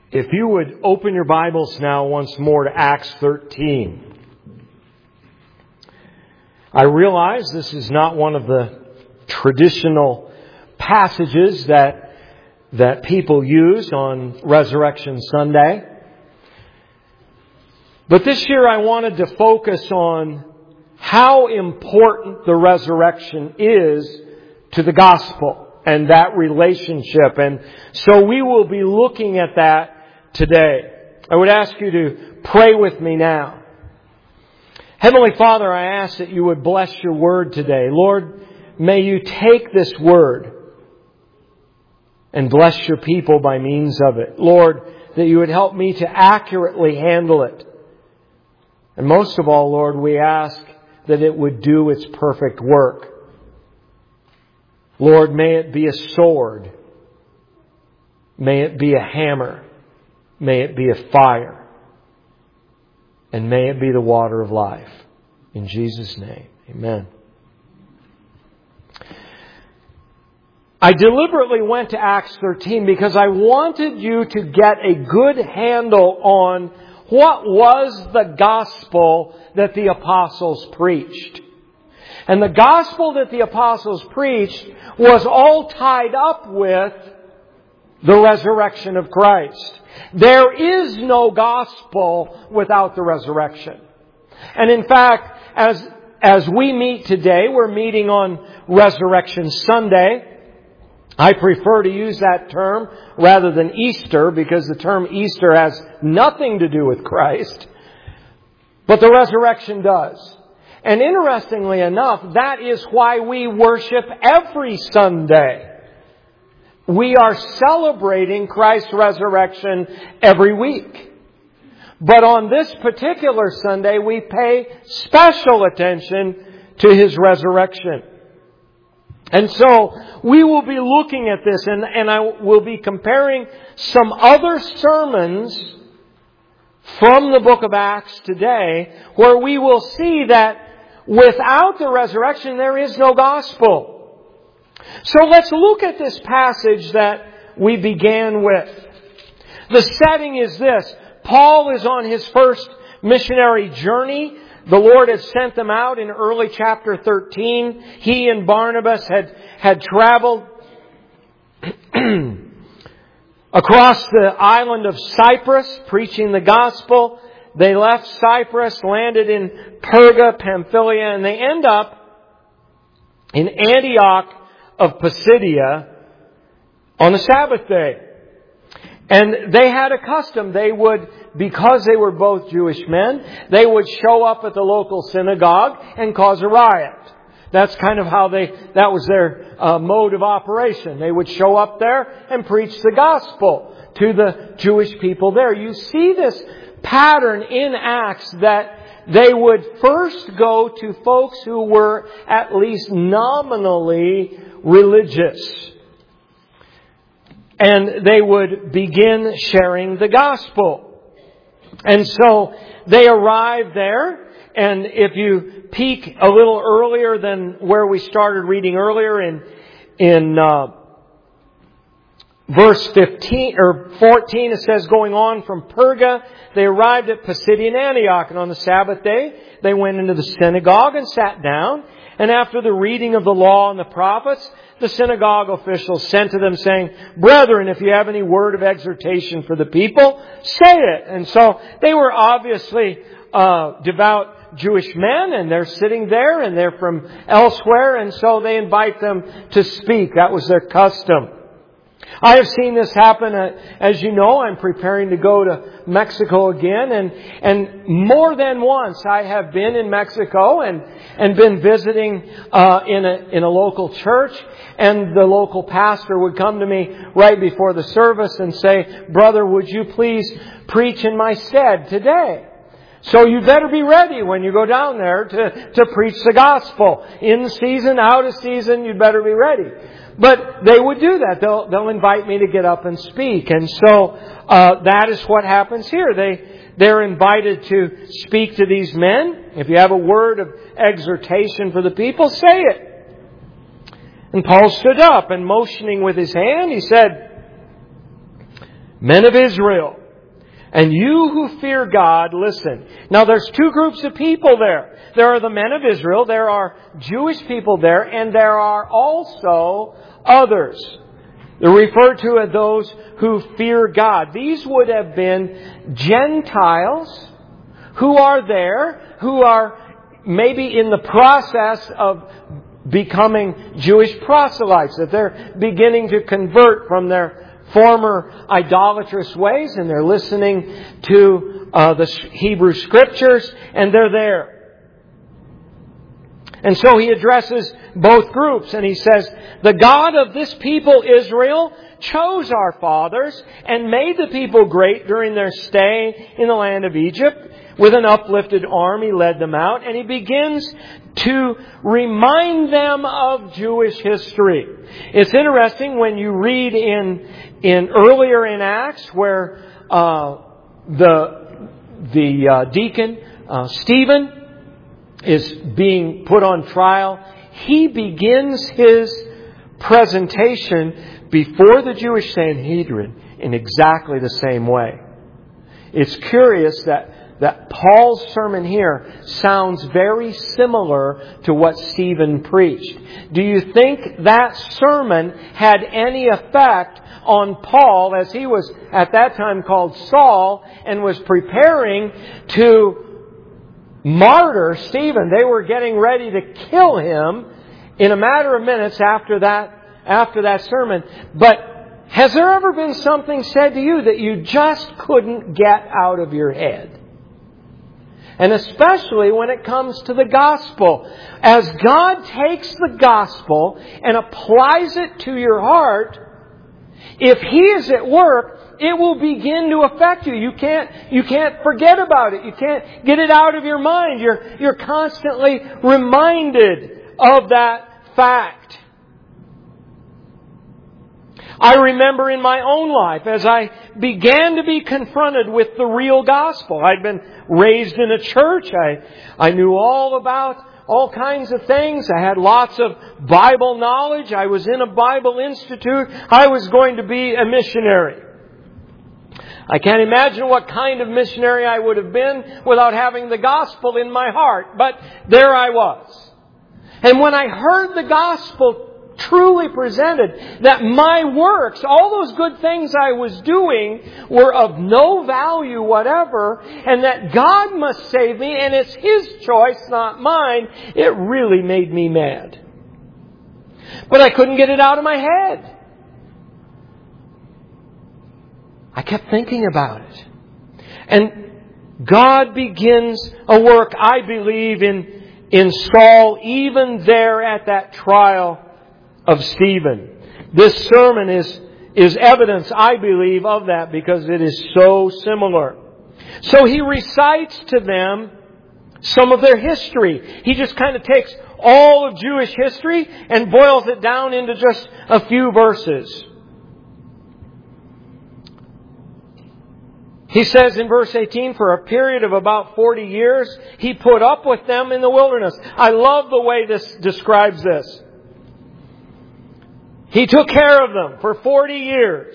If you would open your Bibles now once more to Acts 13. I realize this is not one of the traditional passages that people use on Resurrection Sunday. But this year I wanted to focus on how important the resurrection is to the gospel and that relationship. And so we will be looking at that today. I would ask you to pray with me now. Heavenly Father, I ask that you would bless your word today. Lord, may you take this word and bless your people by means of it. Lord, that you would help me to accurately handle it. And most of all, Lord, we ask that it would do its perfect work. Lord, may it be a sword. May it be a hammer. May it be a fire. And may it be the water of life. In Jesus' name, amen. I deliberately went to Acts 13 because I wanted you to get a good handle on what was the gospel that the apostles preached. And the gospel that the apostles preached was all tied up with the resurrection of Christ. There is no gospel without the resurrection. And in fact, as we meet today, we're meeting on Resurrection Sunday. I prefer to use that term rather than Easter because the term Easter has nothing to do with Christ. But the resurrection does. And interestingly enough, that is why we worship every Sunday. We are celebrating Christ's resurrection every week. But on this particular Sunday, we pay special attention to His resurrection. And so we will be looking at this, and I will be comparing some other sermons from the book of Acts today, where we will see that without the resurrection, there is no gospel. So let's look at this passage that we began with. The setting is this. Paul is on his first missionary journey. The Lord had sent them out in early chapter 13. He and Barnabas had traveled across the island of Cyprus, preaching the gospel. They left Cyprus, landed in Perga, Pamphylia, and they end up in Antioch of Pisidia on the Sabbath day. And they had a custom. They would, because they were both Jewish men, they would show up at the local synagogue and cause a riot. That's kind of how that was their mode of operation. They would show up there and preach the gospel to the Jewish people there. You see this pattern in Acts that they would first go to folks who were at least nominally religious. And they would begin sharing the gospel. And so they arrived there. And if you peek a little earlier than where we started reading earlier in verse 15 or 14, it says, going on from Perga, they arrived at Pisidian Antioch. And on the Sabbath day, they went into the synagogue and sat down. And after the reading of the law and the prophets, the synagogue officials sent to them saying, brethren, if you have any word of exhortation for the people, say it. And so they were obviously devout Jewish men, and they're sitting there, and they're from elsewhere, and so they invite them to speak. That was their custom. I have seen this happen. As you know, I'm preparing to go to Mexico again, and more than once I have been in Mexico and been visiting in a local church, and the local pastor would come to me right before the service and say, brother, would you please preach in my stead today? So you better be ready when you go down there to preach the gospel. In season, out of season, you'd better be ready. But they would do that. They'll invite me to get up and speak. And so that is what happens here. They're invited to speak to these men. If you have a word of exhortation for the people, say it. And Paul stood up and motioning with his hand, he said, Men of Israel, and you who fear God, listen. Now there's two groups of people there. There are the men of Israel, there are Jewish people there, and there are also others. They're referred to as those who fear God. These would have been Gentiles who are there, who are maybe in the process of becoming Jewish proselytes, that they're beginning to convert from their former idolatrous ways, and they're listening to the Hebrew Scriptures, and they're there. And so he addresses both groups, and he says, the God of this people, Israel, chose our fathers and made the people great during their stay in the land of Egypt. With an uplifted arm, He led them out, and He begins to remind them of Jewish history. It's interesting when you read in earlier in Acts where the deacon Stephen is being put on trial. He begins his presentation before the Jewish Sanhedrin in exactly the same way. It's curious that Paul's sermon here sounds very similar to what Stephen preached. Do you think that sermon had any effect on Paul as he was at that time called Saul and was preparing to martyr Stephen? They were getting ready to kill him in a matter of minutes after that sermon. But has there ever been something said to you that you just couldn't get out of your head? And especially when it comes to the gospel. As God takes the gospel and applies it to your heart, if He is at work, it will begin to affect you. You can't forget about it. You can't get it out of your mind. You're constantly reminded of that fact. I remember in my own life, as I began to be confronted with the real gospel. I'd been raised in a church. I knew all about all kinds of things. I had lots of Bible knowledge. I was in a Bible institute. I was going to be a missionary. I can't imagine what kind of missionary I would have been without having the gospel in my heart. But there I was. And when I heard the gospel truly presented, that my works, all those good things I was doing, were of no value whatever, and that God must save me, and it's His choice, not mine, it really made me mad. But I couldn't get it out of my head. I kept thinking about it. And God begins a work, I believe, in Saul, even there at that trial of Stephen. This sermon is evidence, I believe, of that because it is so similar. So he recites to them some of their history. He just kind of takes all of Jewish history and boils it down into just a few verses. He says in verse 18, for a period of about 40 years, He put up with them in the wilderness. I love the way this describes this. He took care of them for 40 years.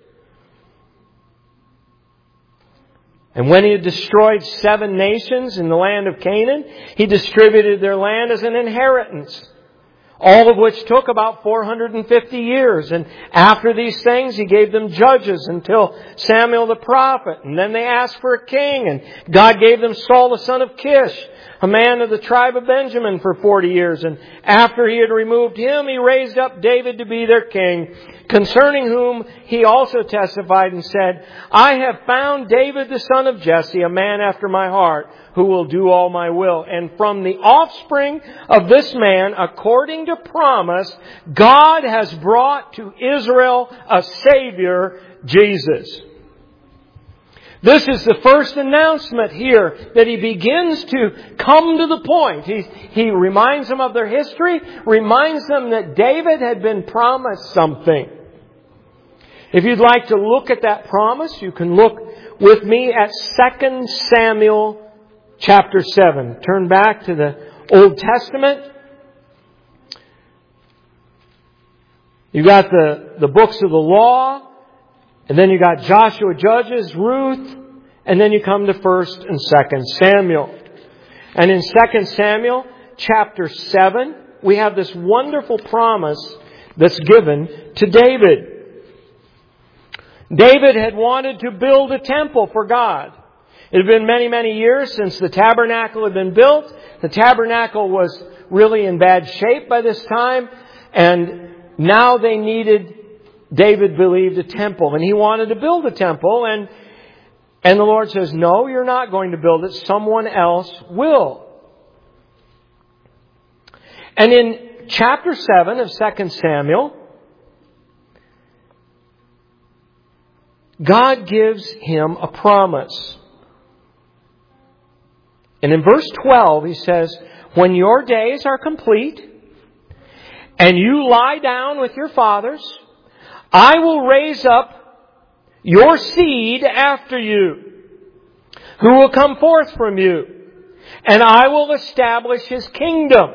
And when He had destroyed 7 nations in the land of Canaan, He distributed their land as an inheritance. All of which took about 450 years. And after these things, He gave them judges until Samuel the prophet. And then they asked for a king. And God gave them Saul the son of Kish, a man of the tribe of Benjamin, for 40 years. And after He had removed him, He raised up David to be their king, concerning whom He also testified and said, I have found David the son of Jesse, a man after my heart, who will do all my will. And from the offspring of this man, according to promise, God has brought to Israel a Savior, Jesus. This is the first announcement here that He begins to come to the point. He reminds them of their history, reminds them that David had been promised something. If you'd like to look at that promise, you can look with me at 2 Samuel chapter 7. Turn back to the Old Testament. You've got the books of the law, And then you got Joshua, Judges, Ruth, and then you come to 1 and 2 Samuel. And in 2 Samuel chapter 7, we have this wonderful promise that's given to David. David had wanted to build a temple for God. It had been many, many years since the tabernacle had been built. The tabernacle was really in bad shape by this time. And now they needed, David believed, a temple. And he wanted to build a temple. And the Lord says, no, you're not going to build it. Someone else will. And in chapter 7 of 2 Samuel, God gives him a promise. And in verse 12, He says, when your days are complete and you lie down with your fathers, I will raise up your seed after you, who will come forth from you, and I will establish His kingdom.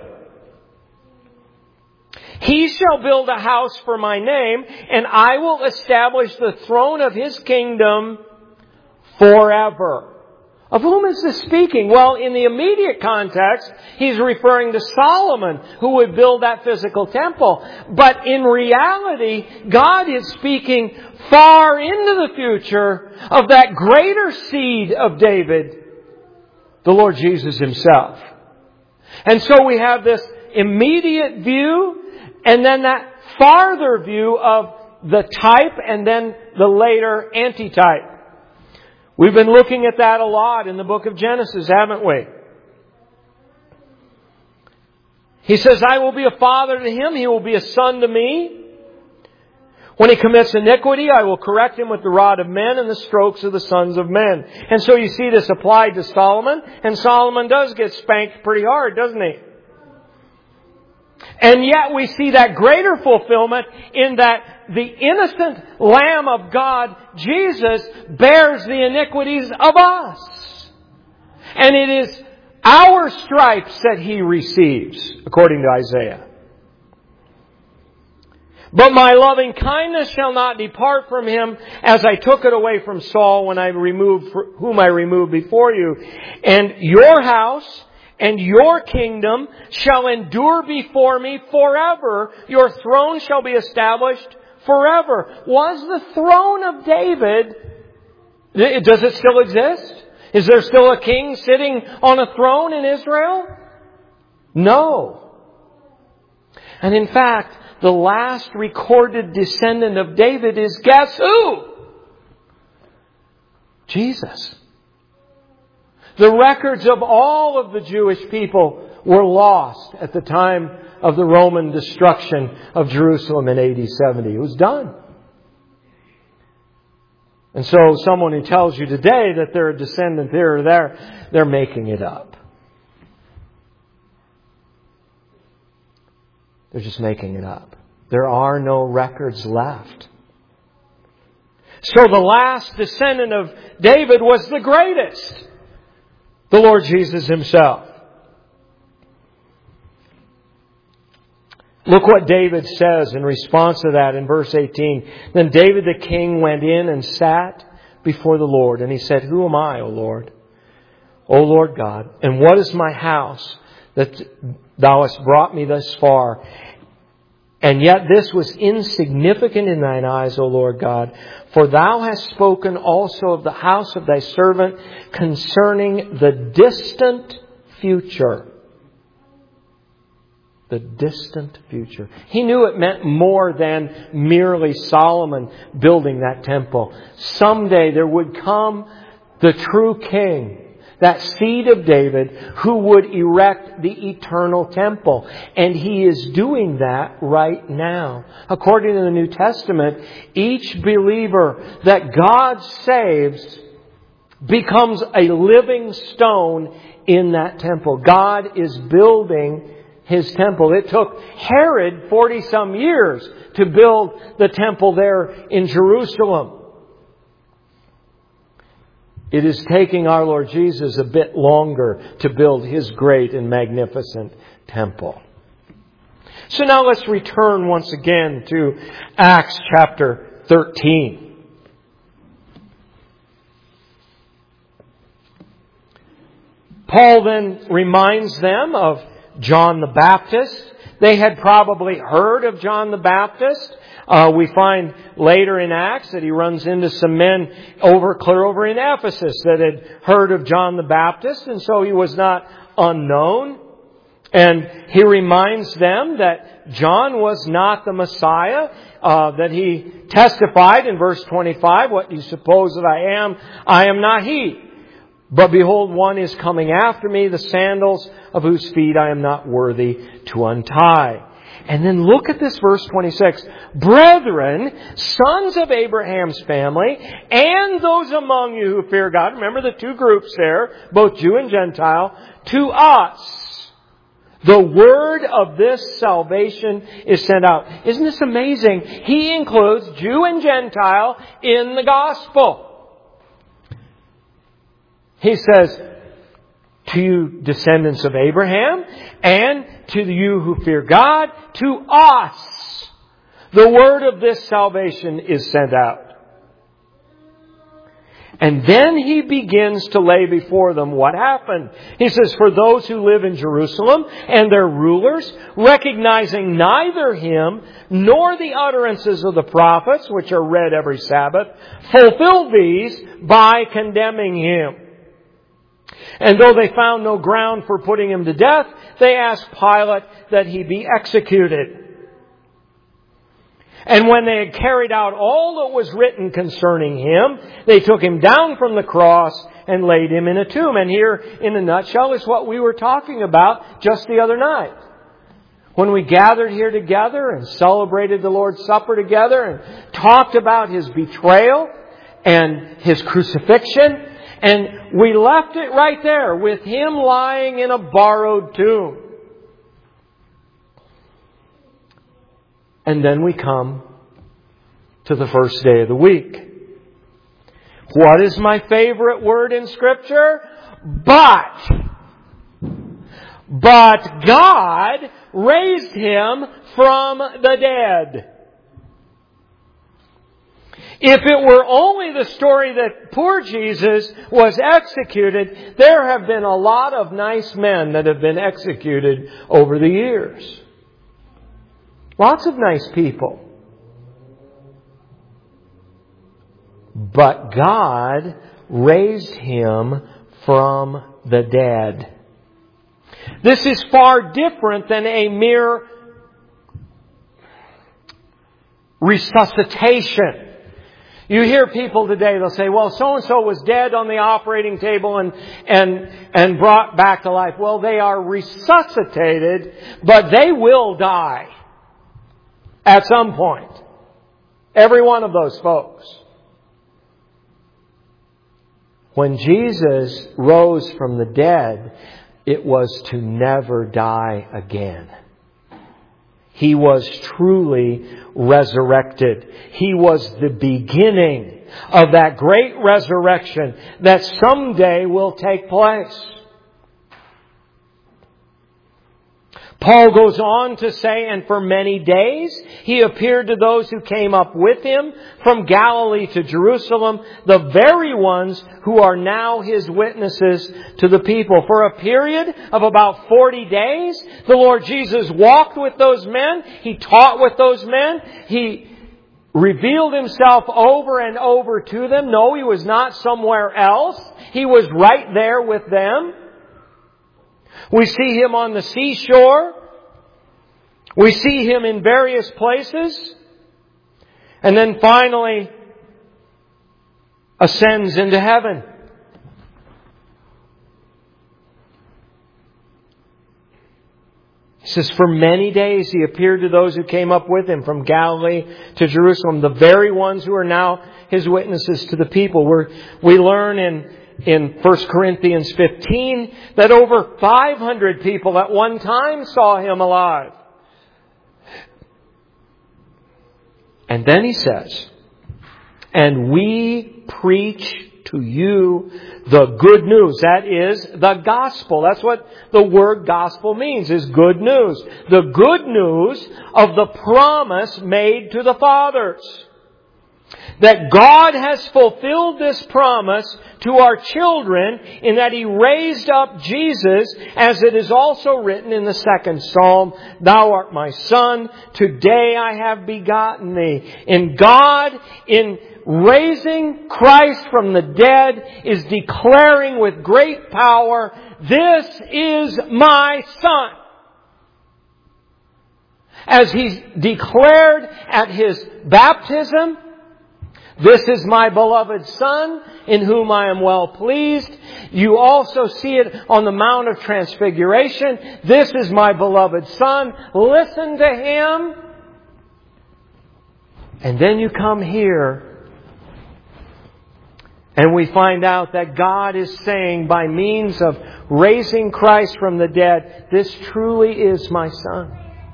He shall build a house for my name, and I will establish the throne of His kingdom forever. Of whom is this speaking? Well, in the immediate context, he's referring to Solomon, who would build that physical temple. But in reality, God is speaking far into the future of that greater seed of David, the Lord Jesus Himself. And so we have this immediate view, and then that farther view of the type, and then the later antitype. We've been looking at that a lot in the book of Genesis, haven't we? He says, I will be a father to him. He will be a son to me. When he commits iniquity, I will correct him with the rod of men and the strokes of the sons of men. And so you see this applied to Solomon. And Solomon does get spanked pretty hard, doesn't he? And yet we see that greater fulfillment in that the innocent Lamb of God, Jesus, bears the iniquities of us. And it is our stripes that He receives, according to Isaiah. But my loving kindness shall not depart from him, as I took it away from Saul whom I removed before you. And your house and your kingdom shall endure before me forever. Your throne shall be established forever. Was the throne of David, does it still exist? Is there still a king sitting on a throne in Israel? No. And in fact, the last recorded descendant of David is, guess who? Jesus. The records of all of the Jewish people were lost at the time of the Roman destruction of Jerusalem in AD 70. It was done. And so someone who tells you today that they're a descendant here or there, they're making it up. They're just making it up. There are no records left. So the last descendant of David was the greatest. The Lord Jesus Himself. Look what David says in response to that in verse 18. Then David the king went in and sat before the Lord. And he said, Who am I, O Lord? O Lord God, and what is my house that Thou hast brought me thus far? And yet this was insignificant in Thine eyes, O Lord God. For Thou hast spoken also of the house of Thy servant concerning the distant future. The distant future. He knew it meant more than merely Solomon building that temple. Someday there would come the true king, that seed of David, who would erect the eternal temple. And He is doing that right now. According to the New Testament, each believer that God saves becomes a living stone in that temple. God is building His temple. It took Herod 40-some years to build the temple there in Jerusalem. It is taking our Lord Jesus a bit longer to build His great and magnificent temple. So now let's return once again to Acts chapter 13. Paul then reminds them of John the Baptist. They had probably heard of John the Baptist. We find later in Acts that he runs into some men clear over in Ephesus that had heard of John the Baptist, and so he was not unknown. And he reminds them that John was not the Messiah, that he testified in verse 25, "What do you suppose that I am? I am not he. But behold, one is coming after me, the sandals of whose feet I am not worthy to untie." And then look at this verse 26. "Brethren, sons of Abraham's family, and those among you who fear God," remember the two groups there, both Jew and Gentile, "to us the word of this salvation is sent out." Isn't this amazing? He includes Jew and Gentile in the gospel. He says, "To you descendants of Abraham, and to you who fear God, to us the word of this salvation is sent out." And then he begins to lay before them what happened. He says, "For those who live in Jerusalem and their rulers, recognizing neither him nor the utterances of the prophets, which are read every Sabbath, fulfill these by condemning him. And though they found no ground for putting him to death, they asked Pilate that he be executed. And when they had carried out all that was written concerning him, they took him down from the cross and laid him in a tomb." And here, in a nutshell, is what we were talking about just the other night. When we gathered here together and celebrated the Lord's Supper together and talked about his betrayal and his crucifixion. And we left it right there with him lying in a borrowed tomb. And then we come to the first day of the week. What is my favorite word in Scripture? But God raised him from the dead. If it were only the story that poor Jesus was executed, there have been a lot of nice men that have been executed over the years. Lots of nice people. But God raised him from the dead. This is far different than a mere resuscitation. You hear people today, they'll say, "Well, so-and-so was dead on the operating table and brought back to life." Well, they are resuscitated, but they will die at some point. Every one of those folks. When Jesus rose from the dead, it was to never die again. He was truly resurrected. He was the beginning of that great resurrection that someday will take place. Paul goes on to say, "And for many days he appeared to those who came up with him from Galilee to Jerusalem, the very ones who are now his witnesses to the people." For a period of about 40 days, the Lord Jesus walked with those men. He taught with those men. He revealed himself over and over to them. No, he was not somewhere else. He was right there with them. We see him on the seashore. We see him in various places. And then finally ascends into heaven. He says, "For many days he appeared to those who came up with him from Galilee to Jerusalem, the very ones who are now his witnesses to the people." We learn in 1 Corinthians 15 that over 500 people at one time saw him alive. And then he says, "And we preach to you the good news." That is the gospel. That's what the word gospel means, is good news. The good news of the promise made to the fathers. that God has fulfilled this promise to our children in that He raised up Jesus, as it is also written in the 2nd Psalm, Thou art my Son, today I have begotten thee. And God, in raising Christ from the dead, is declaring with great power, This is my Son. As He declared at His baptism, This is my beloved Son, in whom I am well pleased. You also see it on the Mount of Transfiguration. This is my beloved Son. Listen to Him. And then you come here, and we find out that God is saying, by means of raising Christ from the dead, this truly is my Son.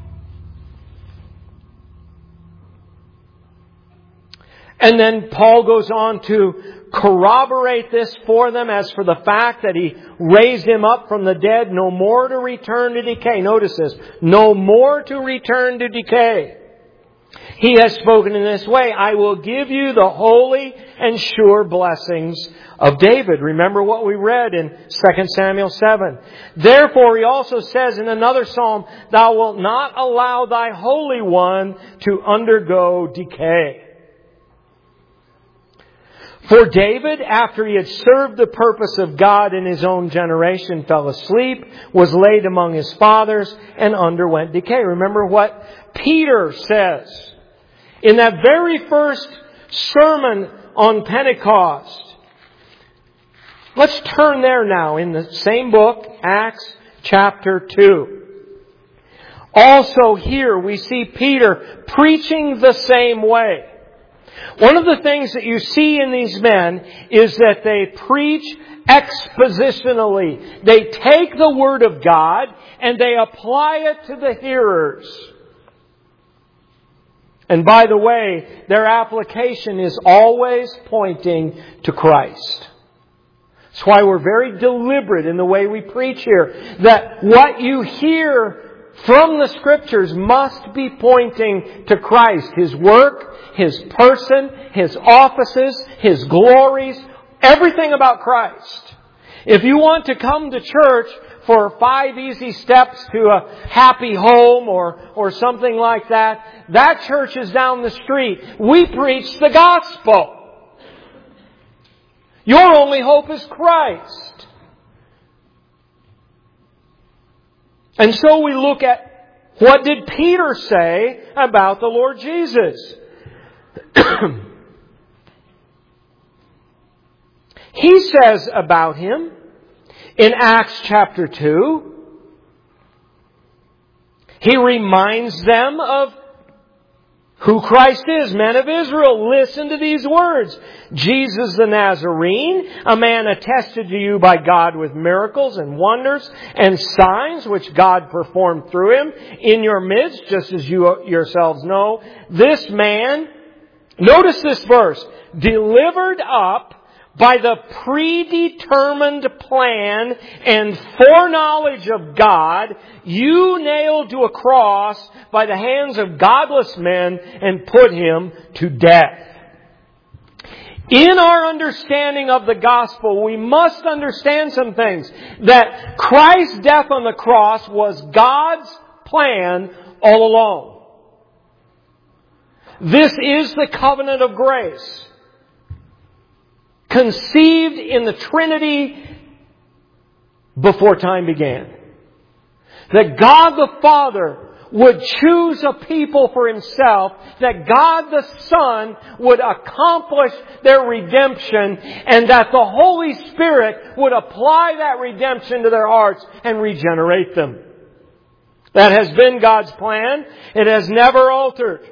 And then Paul goes on to corroborate this for them as for the fact that He raised Him up from the dead, no more to return to decay. Notice this. No more to return to decay. He has spoken in this way, I will give you the holy and sure blessings of David. Remember what we read in 2 Samuel 7. Therefore, He also says in another psalm, Thou wilt not allow Thy Holy One to undergo decay. For David, after he had served the purpose of God in his own generation, fell asleep, was laid among his fathers, and underwent decay. Remember what Peter says in that very first sermon on Pentecost. Let's turn there now in the same book, Acts chapter 2. Also here we see Peter preaching the same way. One of the things that you see in these men is that they preach expositionally. They take the Word of God and they apply it to the hearers. And by the way, their application is always pointing to Christ. That's why we're very deliberate in the way we preach here. That what you hear from the Scriptures must be pointing to Christ. His work, His person, His offices, His glories, everything about Christ. If you want to come to church for 5 easy steps to a happy home or something like that, that church is down the street. We preach the gospel. Your only hope is Christ. And so we look at what did Peter say about the Lord Jesus. He says about Him in Acts chapter 2, he reminds them of who Christ is. Men of Israel, listen to these words. Jesus the Nazarene, a man attested to you by God with miracles and wonders and signs which God performed through Him in your midst, just as you yourselves know. This man, notice this verse, delivered up by the predetermined plan and foreknowledge of God, you nailed to a cross by the hands of godless men and put Him to death. In our understanding of the gospel, we must understand some things. That Christ's death on the cross was God's plan all along. This is the covenant of grace, conceived in the Trinity before time began. That God the Father would choose a people for Himself, that God the Son would accomplish their redemption, and that the Holy Spirit would apply that redemption to their hearts and regenerate them. That has been God's plan. It has never altered.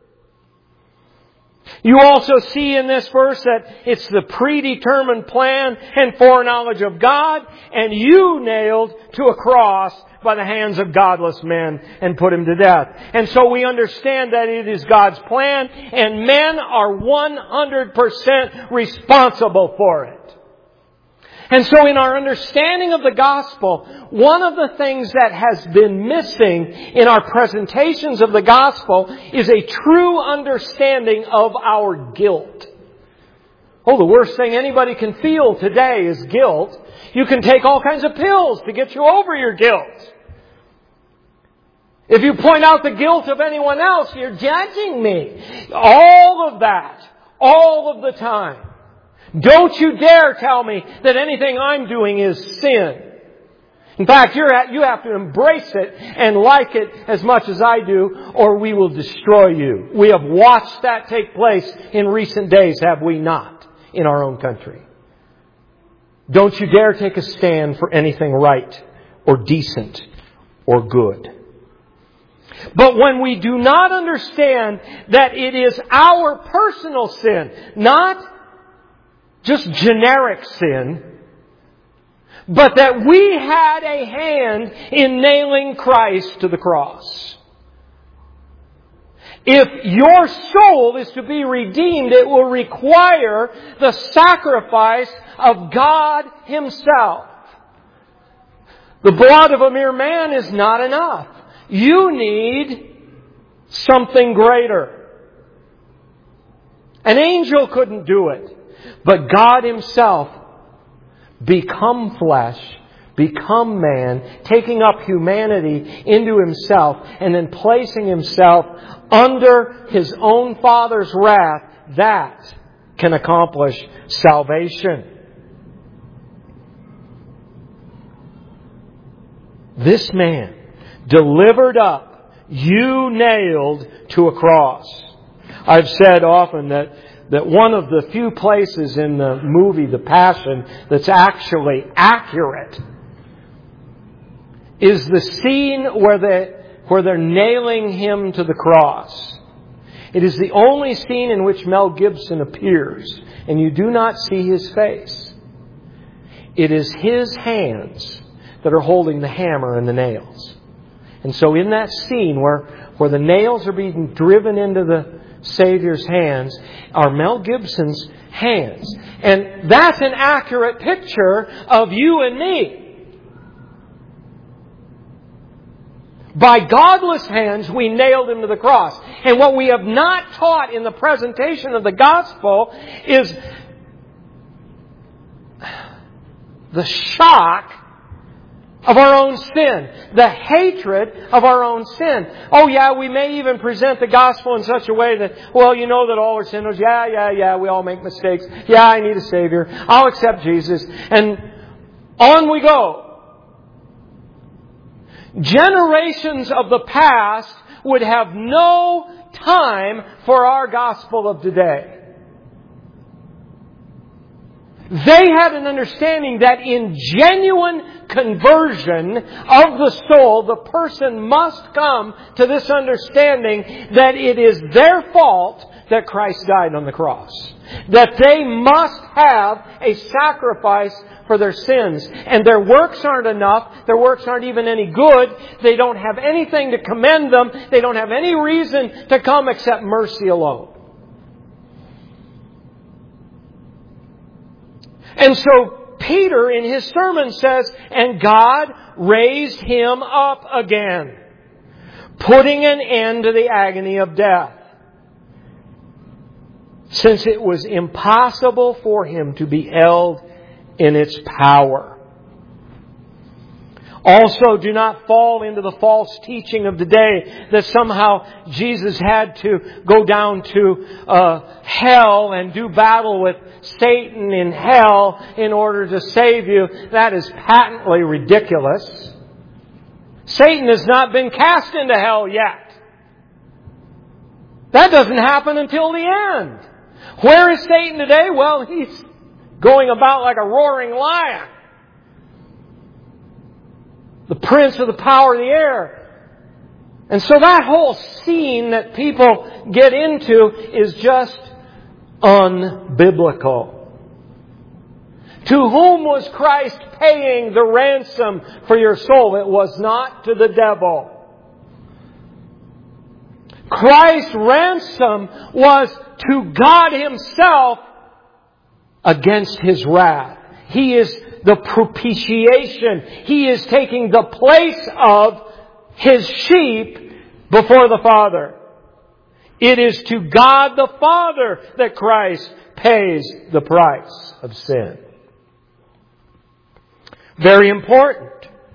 You also see in this verse that it's the predetermined plan and foreknowledge of God, and you nailed to a cross by the hands of godless men and put Him to death. And so we understand that it is God's plan, and men are 100% responsible for it. And so in our understanding of the gospel, one of the things that has been missing in our presentations of the gospel is a true understanding of our guilt. Oh, the worst thing anybody can feel today is guilt. You can take all kinds of pills to get you over your guilt. If you point out the guilt of anyone else, you're judging me. All of that, all of the time. Don't you dare tell me that anything I'm doing is sin. In fact, you have to embrace it and like it as much as I do, or we will destroy you. We have watched that take place in recent days, have we not, in our own country? Don't you dare take a stand for anything right or decent or good. But when we do not understand that it is our personal sin, not just generic sin, but that we had a hand in nailing Christ to the cross. If your soul is to be redeemed, it will require the sacrifice of God Himself. The blood of a mere man is not enough. You need something greater. An angel couldn't do it. But God Himself, become flesh, become man, taking up humanity into Himself, and then placing Himself under His own Father's wrath, that can accomplish salvation. This man, delivered up, you nailed to a cross. I've said often that one of the few places in the movie The Passion that's actually accurate is the scene where they're nailing Him to the cross. It is the only scene in which Mel Gibson appears, and you do not see his face. It is his hands that are holding the hammer and the nails. And so in that scene where the nails are being driven into the Savior's hands are Mel Gibson's hands. And that's an accurate picture of you and me. By godless hands, we nailed Him to the cross. And what we have not taught in the presentation of the gospel is the shock of our own sin. The hatred of our own sin. Oh yeah, we may even present the gospel in such a way that, well, you know that all are sinners. Yeah, we all make mistakes. Yeah, I need a Savior. I'll accept Jesus. And on we go. Generations of the past would have no time for our gospel of today. They had an understanding that in genuine conversion of the soul, the person must come to this understanding that it is their fault that Christ died on the cross. That they must have a sacrifice for their sins. And their works aren't enough. Their works aren't even any good. They don't have anything to commend them. They don't have any reason to come except mercy alone. And so Peter in his sermon says, and God raised Him up again, putting an end to the agony of death, since it was impossible for Him to be held in its power. Also, do not fall into the false teaching of the day that somehow Jesus had to go down to hell and do battle with Satan in hell in order to save you. That is patently ridiculous. Satan has not been cast into hell yet. That doesn't happen until the end. Where is Satan today? Well, he's going about like a roaring lion. The prince of the power of the air. And so that whole scene that people get into is just unbiblical. To whom was Christ paying the ransom for your soul? It was not to the devil. Christ's ransom was to God Himself against His wrath. He is the propitiation. He is taking the place of His sheep before the Father. It is to God the Father that Christ pays the price of sin. Very important.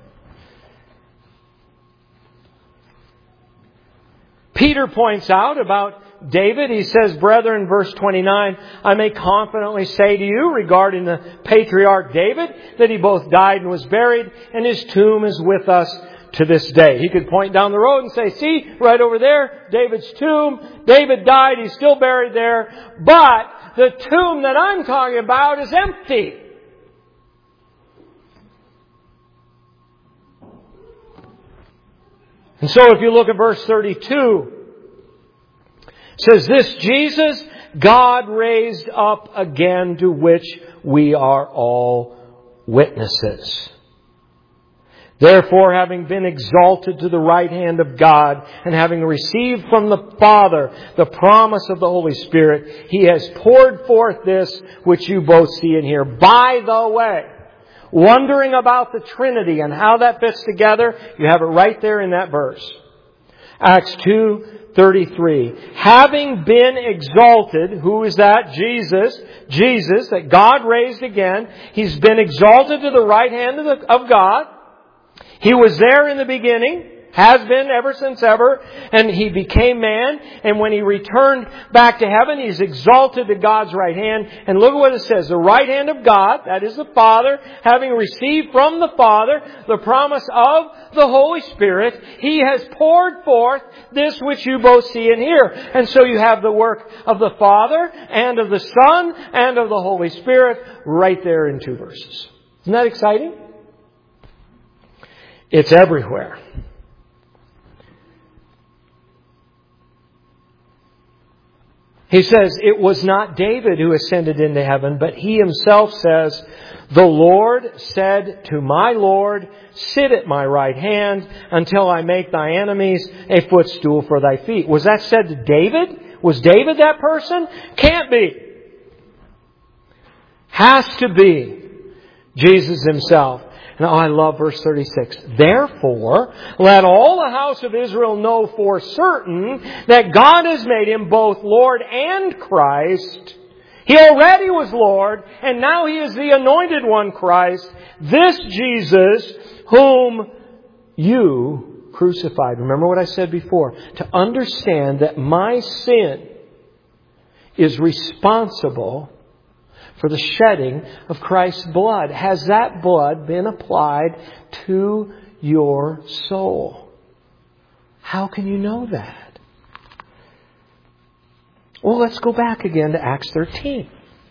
Peter points out about David. He says, brethren, verse 29, I may confidently say to you regarding the patriarch David that he both died and was buried, and his tomb is with us to this day. He could point down the road and say, see, right over there, David's tomb. David died, he's still buried there. But the tomb that I'm talking about is empty. And so if you look at verse 32, it says, this Jesus God raised up again, to which we are all witnesses. Therefore, having been exalted to the right hand of God, and having received from the Father the promise of the Holy Spirit, He has poured forth this which you both see and hear. By the way, wondering about the Trinity and how that fits together, you have it right there in that verse. Acts 2:33. Having been exalted, who is that? Jesus. Jesus, that God raised again. He's been exalted to the right hand of God. He was there in the beginning, has been ever since ever, and He became man. And when He returned back to heaven, He's exalted to God's right hand. And look at what it says. The right hand of God, that is the Father, having received from the Father the promise of the Holy Spirit, He has poured forth this which you both see and hear. And so you have the work of the Father and of the Son and of the Holy Spirit right there in 2 verses. Isn't that exciting? It's everywhere. He says, it was not David who ascended into heaven, but He Himself says, the Lord said to my Lord, sit at my right hand until I make thy enemies a footstool for thy feet. Was that said to David? Was David that person? Can't be. Has to be Jesus Himself. And I love verse 36. Therefore, let all the house of Israel know for certain that God has made Him both Lord and Christ. He already was Lord, and now He is the anointed one, Christ. This Jesus whom you crucified. Remember what I said before. To understand that my sin is responsible for the shedding of Christ's blood. Has that blood been applied to your soul? How can you know that? Well, let's go back again to Acts 13.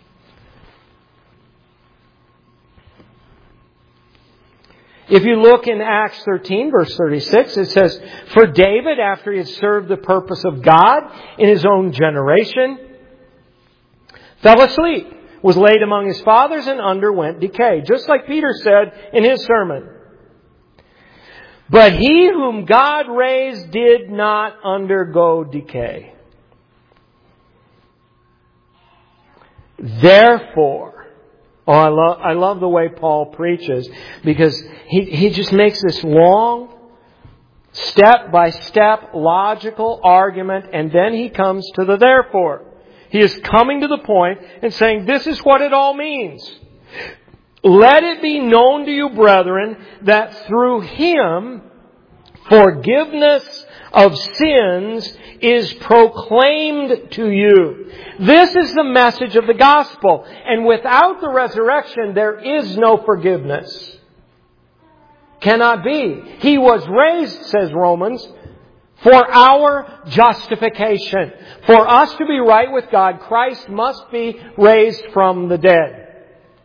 If you look in Acts 13, verse 36, it says, for David, after he had served the purpose of God in his own generation, fell asleep, was laid among his fathers, and underwent decay. Just like Peter said in his sermon. But he whom God raised did not undergo decay. Therefore, I love the way Paul preaches, because he just makes this long, step-by-step logical argument, and then he comes to the therefore. He is coming to the point and saying, this is what it all means. Let it be known to you, brethren, that through Him forgiveness of sins is proclaimed to you. This is the message of the gospel. And without the resurrection, there is no forgiveness. Cannot be. He was raised, says Romans, for our justification. For us to be right with God, Christ must be raised from the dead.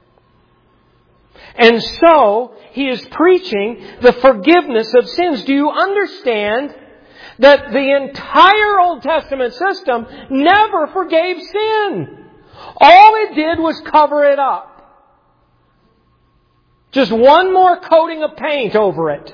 And so, He is preaching the forgiveness of sins. Do you understand that the entire Old Testament system never forgave sin? All it did was cover it up. Just one more coating of paint over it.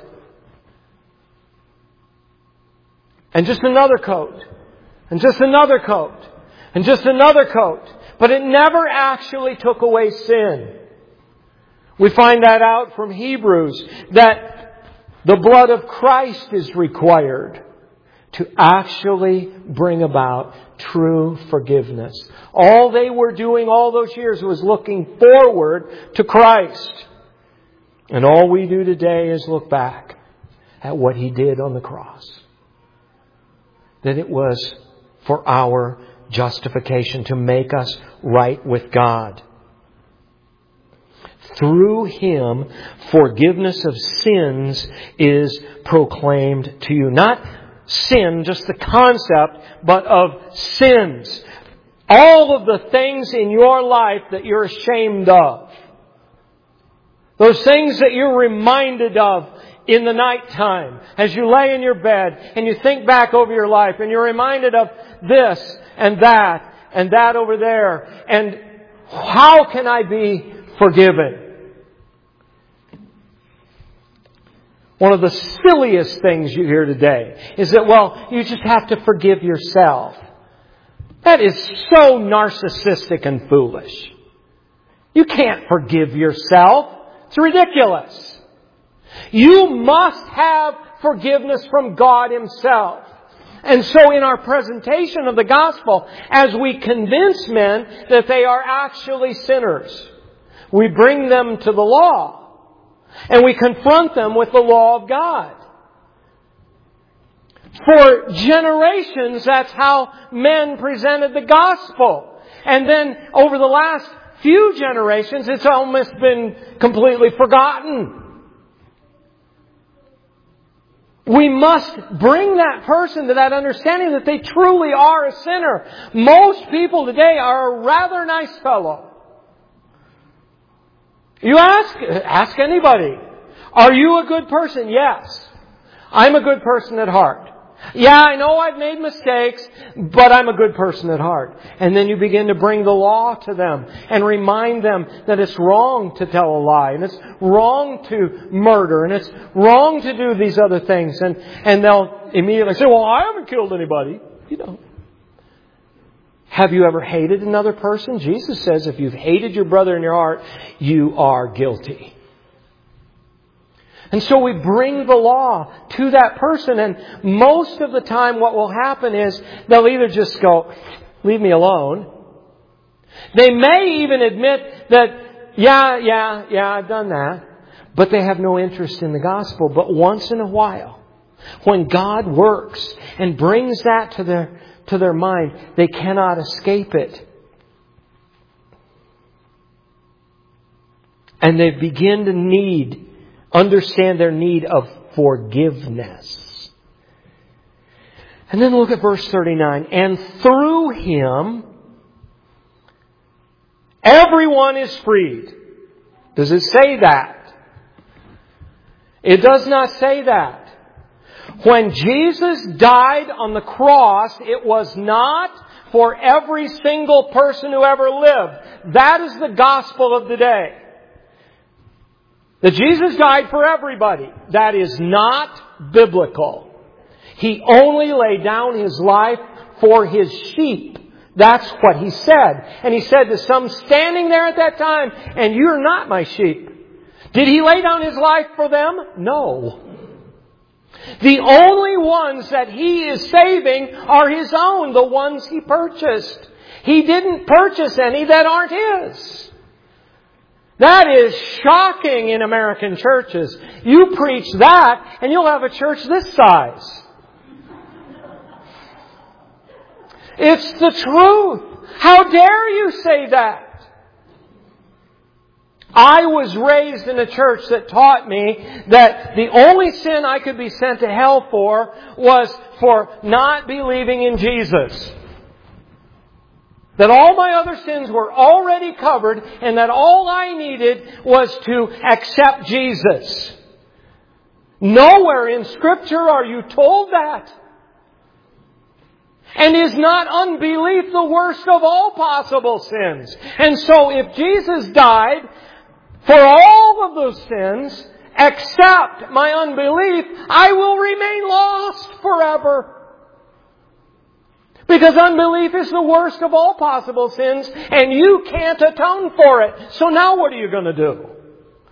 And just another coat. And just another coat. And just another coat. But it never actually took away sin. We find that out from Hebrews, that the blood of Christ is required to actually bring about true forgiveness. All they were doing all those years was looking forward to Christ. And all we do today is look back at what He did on the cross. That it was for our justification, to make us right with God. Through Him, forgiveness of sins is proclaimed to you. Not sin, just the concept, but of sins. All of the things in your life that you're ashamed of. Those things that you're reminded of in the nighttime as you lay in your bed and you think back over your life and you're reminded of this and that over there. And how can I be forgiven? One of the silliest things you hear today is that, well, you just have to forgive yourself. That is so narcissistic and foolish. You can't forgive yourself. It's ridiculous. You must have forgiveness from God Himself. And so in our presentation of the gospel, as we convince men that they are actually sinners, we bring them to the law. And we confront them with the law of God. For generations, that's how men presented the gospel. And then over the last few generations, it's almost been completely forgotten. We must bring that person to that understanding that they truly are a sinner. Most people today are a rather nice fellow. You ask anybody, are you a good person? Yes. I'm a good person at heart. Yeah, I know I've made mistakes, but I'm a good person at heart. And then you begin to bring the law to them and remind them that it's wrong to tell a lie, and it's wrong to murder, and it's wrong to do these other things. And they'll immediately say, well, I haven't killed anybody. You know. Have you ever hated another person? Jesus says if you've hated your brother in your heart, you are guilty. And so we bring the law to that person, and most of the time what will happen is they'll either just go, leave me alone. They may even admit that, yeah, I've done that. But they have no interest in the gospel. But once in a while, when God works and brings that to their mind, they cannot escape it. And they begin to understand their need of forgiveness. And then look at verse 39. And through Him, everyone is freed. Does it say that? It does not say that. When Jesus died on the cross, it was not for every single person who ever lived. That is the gospel of the day. That Jesus died for everybody. That is not biblical. He only laid down His life for His sheep. That's what He said. And He said to some standing there at that time, and you're not my sheep. Did He lay down His life for them? No. The only ones that He is saving are His own, the ones He purchased. He didn't purchase any that aren't His. That is shocking in American churches. You preach that and you'll have a church this size. It's the truth. How dare you say that? I was raised in a church that taught me that the only sin I could be sent to hell for was for not believing in Jesus. That all my other sins were already covered and that all I needed was to accept Jesus. Nowhere in Scripture are you told that. And is not unbelief the worst of all possible sins? And so if Jesus died for all of those sins, except my unbelief, I will remain lost forever. Because unbelief is the worst of all possible sins, and you can't atone for it. So now what are you going to do?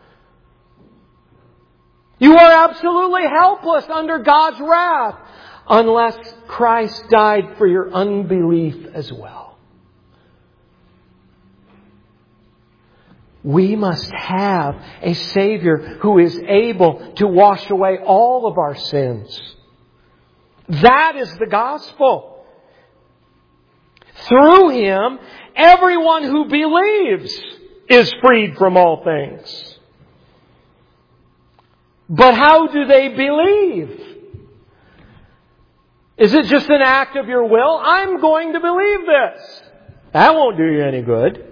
You are absolutely helpless under God's wrath unless Christ died for your unbelief as well. We must have a Savior who is able to wash away all of our sins. That is the gospel. Through Him, everyone who believes is freed from all things. But how do they believe? Is it just an act of your will? I'm going to believe this. That won't do you any good.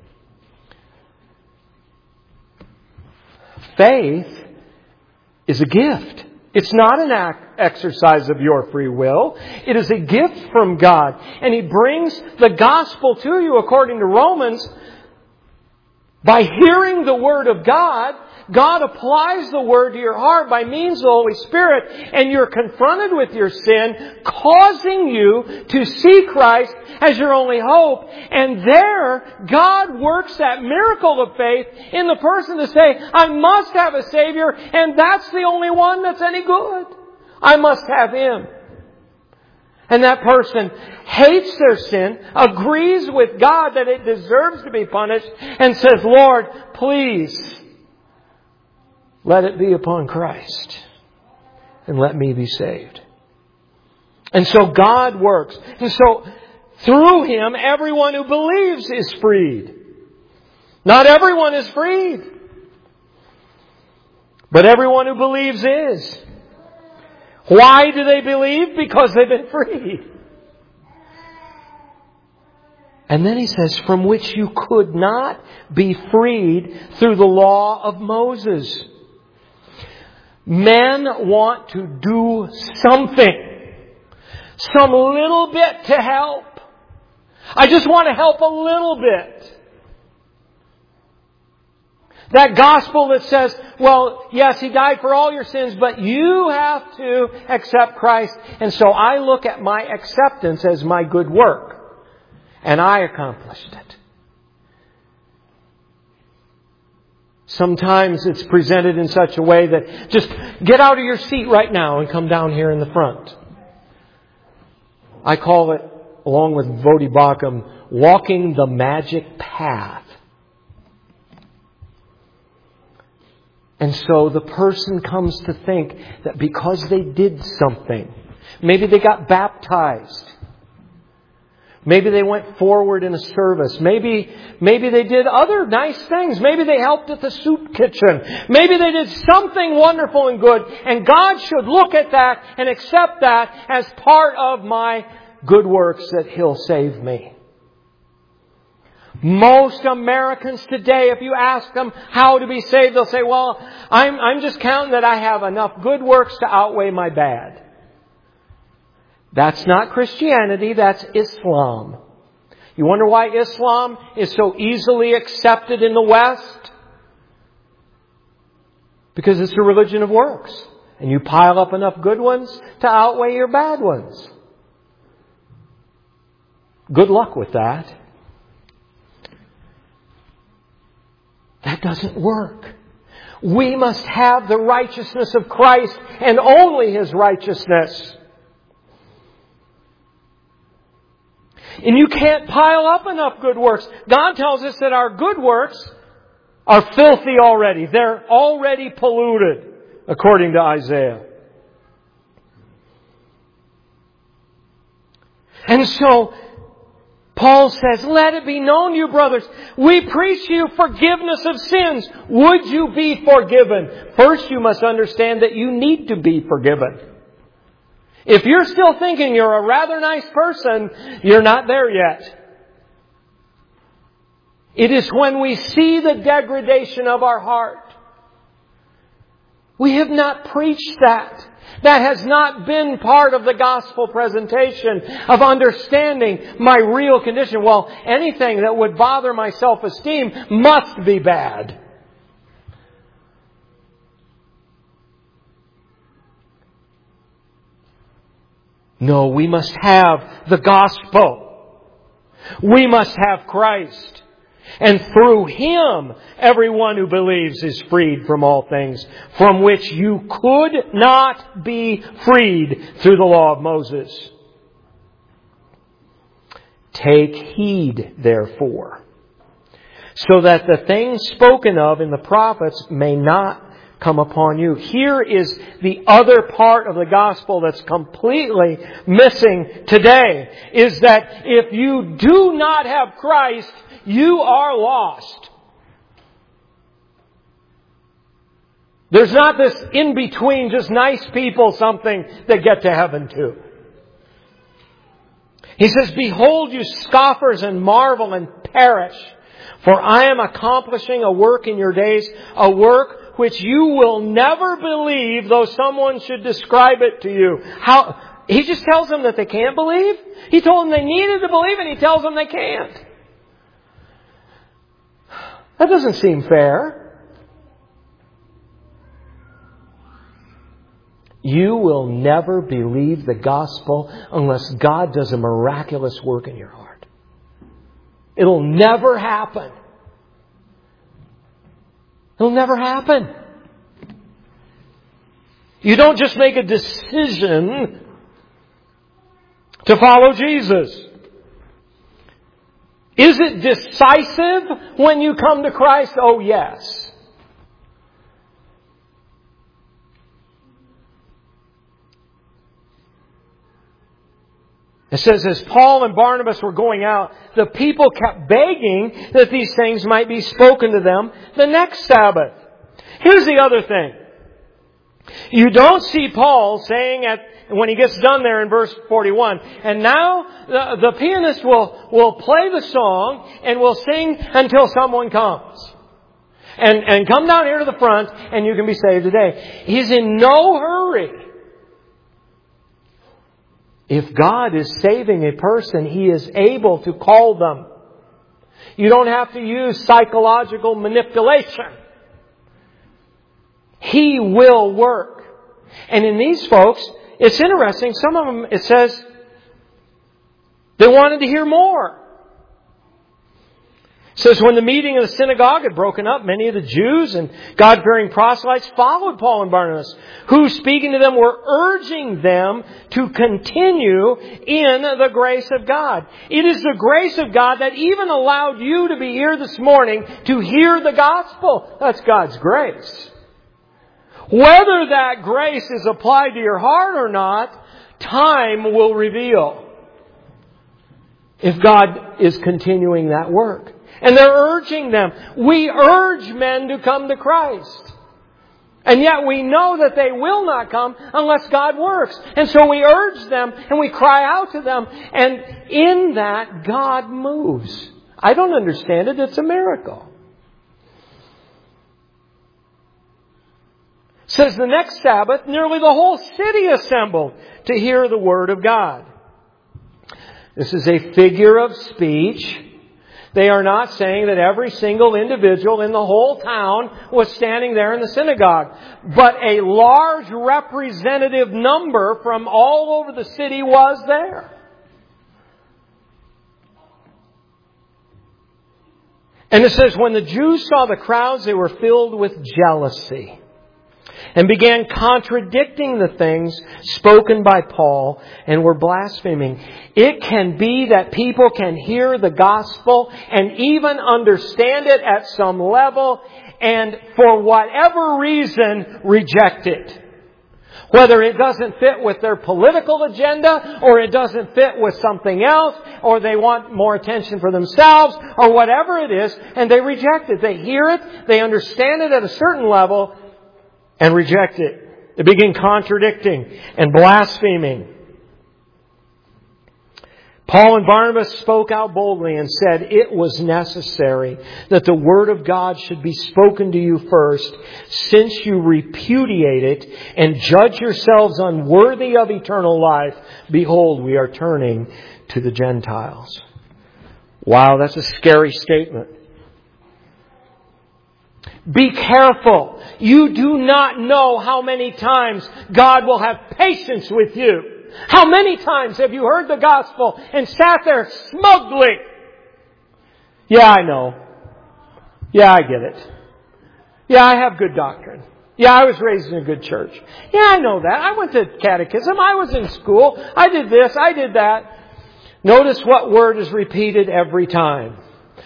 Faith is a gift. It's not an exercise of your free will. It is a gift from God. And He brings the gospel to you, according to Romans, by hearing the Word of God. God applies the Word to your heart by means of the Holy Spirit, and you're confronted with your sin, causing you to see Christ as your only hope. And there, God works that miracle of faith in the person to say, I must have a Savior, and that's the only one that's any good. I must have Him. And that person hates their sin, agrees with God that it deserves to be punished, and says, Lord, please, let it be upon Christ, and let me be saved. And so God works. And so through Him, everyone who believes is freed. Not everyone is freed, but everyone who believes is. Why do they believe? Because they've been freed. And then He says, from which you could not be freed through the law of Moses. Men want to do something. Some little bit to help. I just want to help a little bit. That gospel that says, well, yes, He died for all your sins, but you have to accept Christ. And so I look at my acceptance as my good work. And I accomplished it. Sometimes it's presented in such a way that just get out of your seat right now and come down here in the front. I call it, along with Voddie Baucham, walking the magic path. And so the person comes to think that because they did something, maybe they got baptized, maybe they went forward in a service, maybe they did other nice things, maybe they helped at the soup kitchen, maybe they did something wonderful and good, and God should look at that and accept that as part of my good works that He'll save me. Most Americans today, if you ask them how to be saved, they'll say, well, I'm just counting that I have enough good works to outweigh my bad. That's not Christianity, that's Islam. You wonder why Islam is so easily accepted in the West? Because it's a religion of works. And you pile up enough good ones to outweigh your bad ones. Good luck with that. That doesn't work. We must have the righteousness of Christ and only His righteousness. And you can't pile up enough good works. God tells us that our good works are filthy already. They're already polluted, according to Isaiah. And so Paul says, let it be known, you brothers, we preach you forgiveness of sins. Would you be forgiven? First, you must understand that you need to be forgiven. If you're still thinking you're a rather nice person, you're not there yet. It is when we see the degradation of our heart. We have not preached that. That has not been part of the gospel presentation of understanding my real condition. Well, anything that would bother my self-esteem must be bad. No, we must have the gospel. We must have Christ. And through Him, everyone who believes is freed from all things from which you could not be freed through the law of Moses. Take heed, therefore, so that the things spoken of in the prophets may not come upon you. Here is the other part of the gospel that's completely missing today, is that if you do not have Christ, you are lost. There's not this in-between, just nice people, something that get to heaven too. He says, behold, you scoffers, and marvel and perish. For I am accomplishing a work in your days, a work which you will never believe, though someone should describe it to you. He just tells them that they can't believe? He told them they needed to believe, and He tells them they can't. That doesn't seem fair. You will never believe the gospel unless God does a miraculous work in your heart. It'll never happen. It'll never happen. You don't just make a decision to follow Jesus. Is it decisive when you come to Christ? Oh, yes. It says, as Paul and Barnabas were going out, the people kept begging that these things might be spoken to them the next Sabbath. Here's the other thing. You don't see Paul saying when he gets done there in verse 41, and now the pianist will play the song and will sing until someone comes. And come down here to the front and you can be saved today. He's in no hurry. If God is saving a person, He is able to call them. You don't have to use psychological manipulation. He will work. And in these folks, it's interesting. Some of them, it says, they wanted to hear more. It says, when the meeting of the synagogue had broken up, many of the Jews and God-fearing proselytes followed Paul and Barnabas, who, speaking to them, were urging them to continue in the grace of God. It is the grace of God that even allowed you to be here this morning to hear the gospel. That's God's grace. Whether that grace is applied to your heart or not, time will reveal if God is continuing that work. And they're urging them. We urge men to come to Christ. And yet we know that they will not come unless God works. And so we urge them and we cry out to them. And in that, God moves. I don't understand it. It's a miracle. It says the next Sabbath, nearly the whole city assembled to hear the Word of God. This is a figure of speech. They are not saying that every single individual in the whole town was standing there in the synagogue. But a large representative number from all over the city was there. And it says, when the Jews saw the crowds, they were filled with jealousy and began contradicting the things spoken by Paul and were blaspheming. It can be that people can hear the gospel and even understand it at some level and for whatever reason reject it. Whether it doesn't fit with their political agenda or it doesn't fit with something else or they want more attention for themselves or whatever it is, and they reject it. They hear it, they understand it at a certain level, and reject it. They begin contradicting and blaspheming. Paul and Barnabas spoke out boldly and said it was necessary that the Word of God should be spoken to you first, since you repudiate it and judge yourselves unworthy of eternal life. Behold, we are turning to the Gentiles. Wow, that's a scary statement. Be careful. You do not know how many times God will have patience with you. How many times have you heard the gospel and sat there smugly? Yeah, I know. Yeah, I get it. Yeah, I have good doctrine. Yeah, I was raised in a good church. Yeah, I know that. I went to catechism. I was in school. I did this. I did that. Notice what word is repeated every time.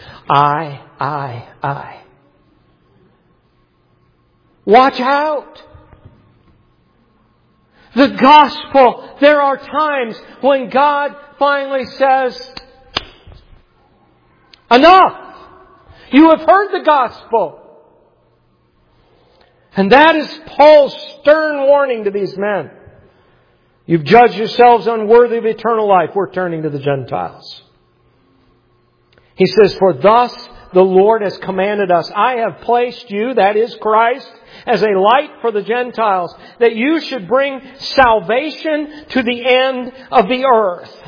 I. Watch out. The gospel, there are times when God finally says, enough! You have heard the gospel. And that is Paul's stern warning to these men. You've judged yourselves unworthy of eternal life. We're turning to the Gentiles. He says, for thus the Lord has commanded us. I have placed you, that is Christ, as a light for the Gentiles, that you should bring salvation to the end of the earth.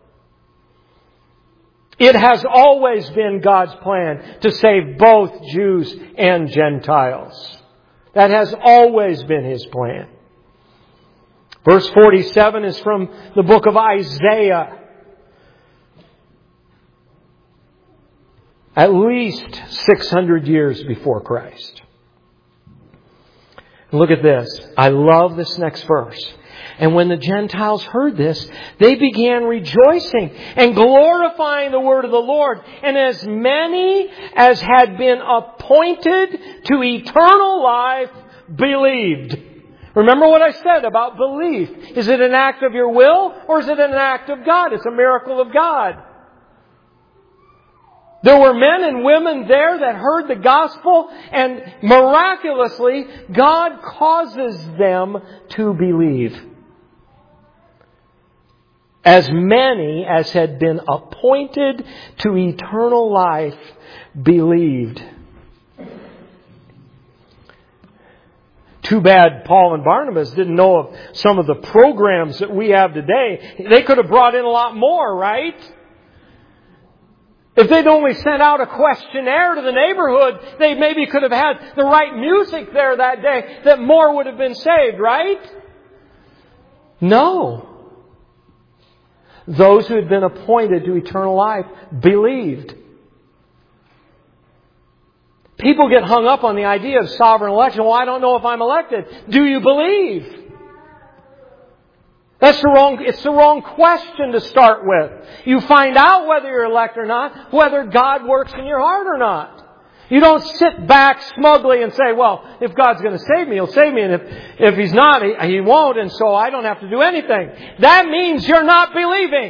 It has always been God's plan to save both Jews and Gentiles. That has always been His plan. Verse 47 is from the book of Isaiah. At least 600 years before Christ. Look at this. I love this next verse. And when the Gentiles heard this, they began rejoicing and glorifying the word of the Lord. And as many as had been appointed to eternal life believed. Remember what I said about belief. Is it an act of your will or is it an act of God? It's a miracle of God. There were men and women there that heard the gospel, and miraculously, God causes them to believe. As many as had been appointed to eternal life believed. Too bad Paul and Barnabas didn't know of some of the programs that we have today. They could have brought in a lot more, right? If they'd only sent out a questionnaire to the neighborhood, they maybe could have had the right music there that day, that more would have been saved, right? No. Those who had been appointed to eternal life believed. People get hung up on the idea of sovereign election. Well, I don't know if I'm elected. Do you believe? It's the wrong question to start with. You find out whether you're elected or not, whether God works in your heart or not. You don't sit back smugly and say, well, if God's going to save me, He'll save me. And if He's not, He won't. And so I don't have to do anything. That means you're not believing.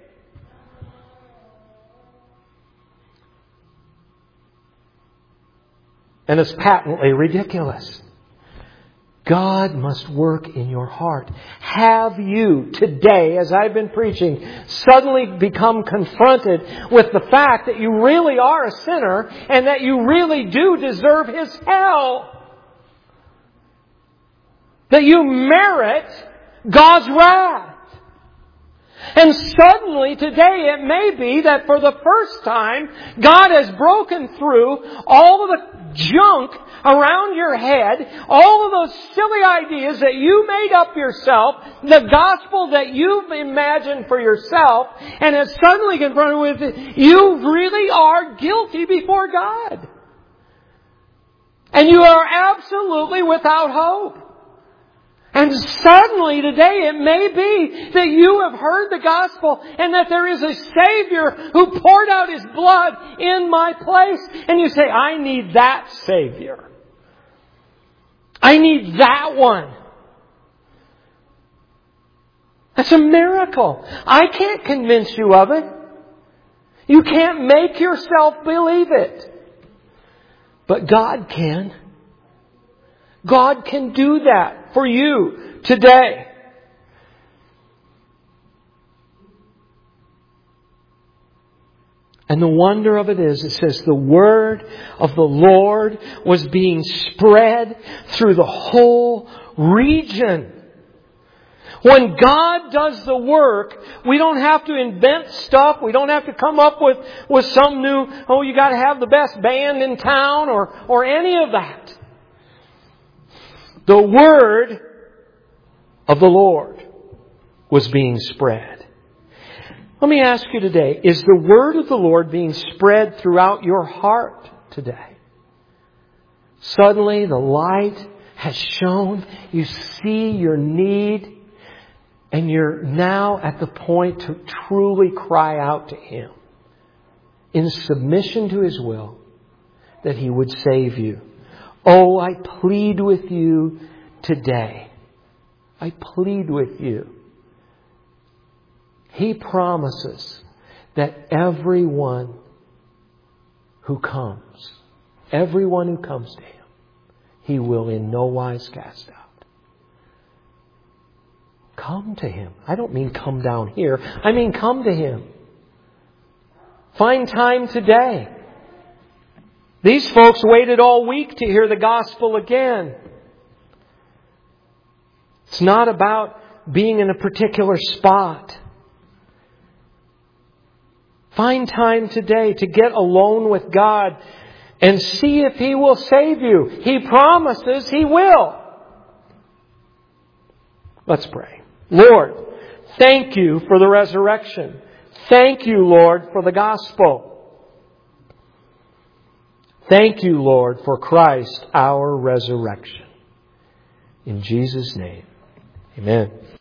And it's patently ridiculous. God must work in your heart. Have you today, as I've been preaching, suddenly become confronted with the fact that you really are a sinner and that you really do deserve His hell? That you merit God's wrath. And suddenly today it may be that for the first time God has broken through all of the junk around your head, all of those silly ideas that you made up yourself, the gospel that you've imagined for yourself, and has suddenly confronted with you really are guilty before God. And you are absolutely without hope. And suddenly today it may be that you have heard the gospel and that there is a Savior who poured out His blood in my place. And you say, I need that Savior. I need that one. That's a miracle. I can't convince you of it. You can't make yourself believe it. But God can. God can do that for you today. And the wonder of it is, it says the word of the Lord was being spread through the whole region. When God does the work, we don't have to invent stuff. We don't have to come up with some new, you got to have the best band in town or any of that. The word of the Lord was being spread. Let me ask you today, is the word of the Lord being spread throughout your heart today? Suddenly the light has shone. You see your need. And you're now at the point to truly cry out to Him in submission to His will that He would save you. Oh, I plead with you today. I plead with you. He promises that everyone who comes to Him, He will in no wise cast out. Come to Him. I don't mean come down here. I mean come to Him. Find time today. These folks waited all week to hear the gospel again. It's not about being in a particular spot. Find time today to get alone with God and see if He will save you. He promises He will. Let's pray. Lord, thank You for the resurrection. Thank You, Lord, for the gospel. Thank You, Lord, for Christ, our resurrection. In Jesus' name, amen.